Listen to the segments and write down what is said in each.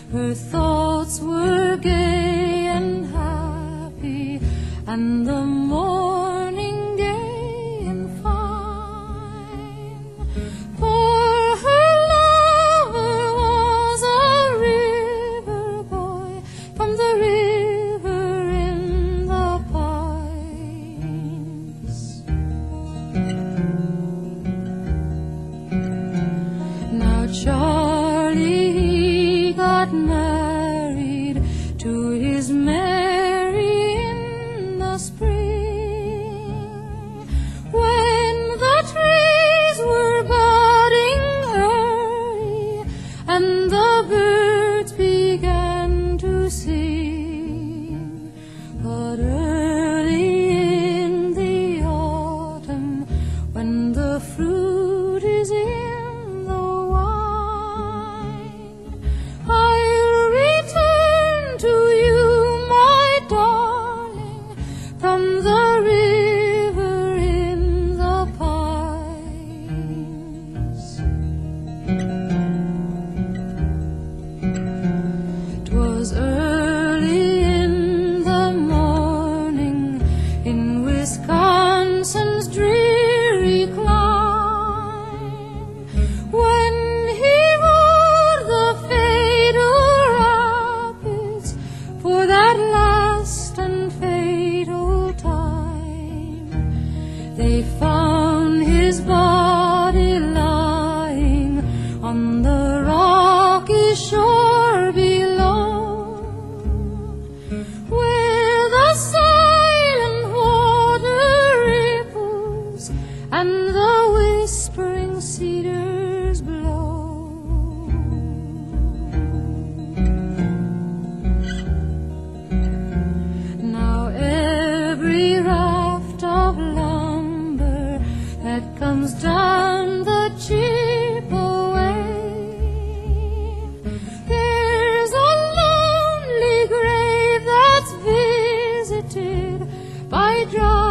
Her thoughts were gay and happy, and the morning gay and fine. For her lover was a river boy from the river in the pines. Now Charlie got married to his Mary in the spring, when the trees were budding early and the birds began to sing. But early in the autumn, when the fruit is in the wine, I'll return to you, my darling, from the river in the pines. 'Twas early in the morning in Wisconsin's dreary clime, when he rode the fatal rapids for that last and fatal time. They found his body lying on the rocky shore below, where the silent water ripples and the whispering cedars blow. Now every raft of lumber that comes down the Chippewa, there's a lonely grave that's visited by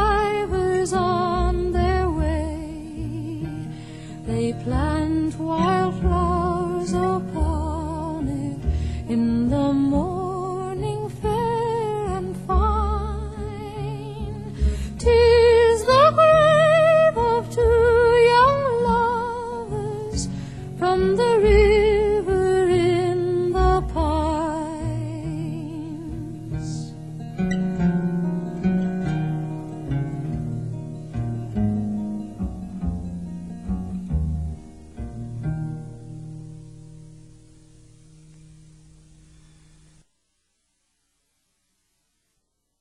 drivers on their way. They plant wild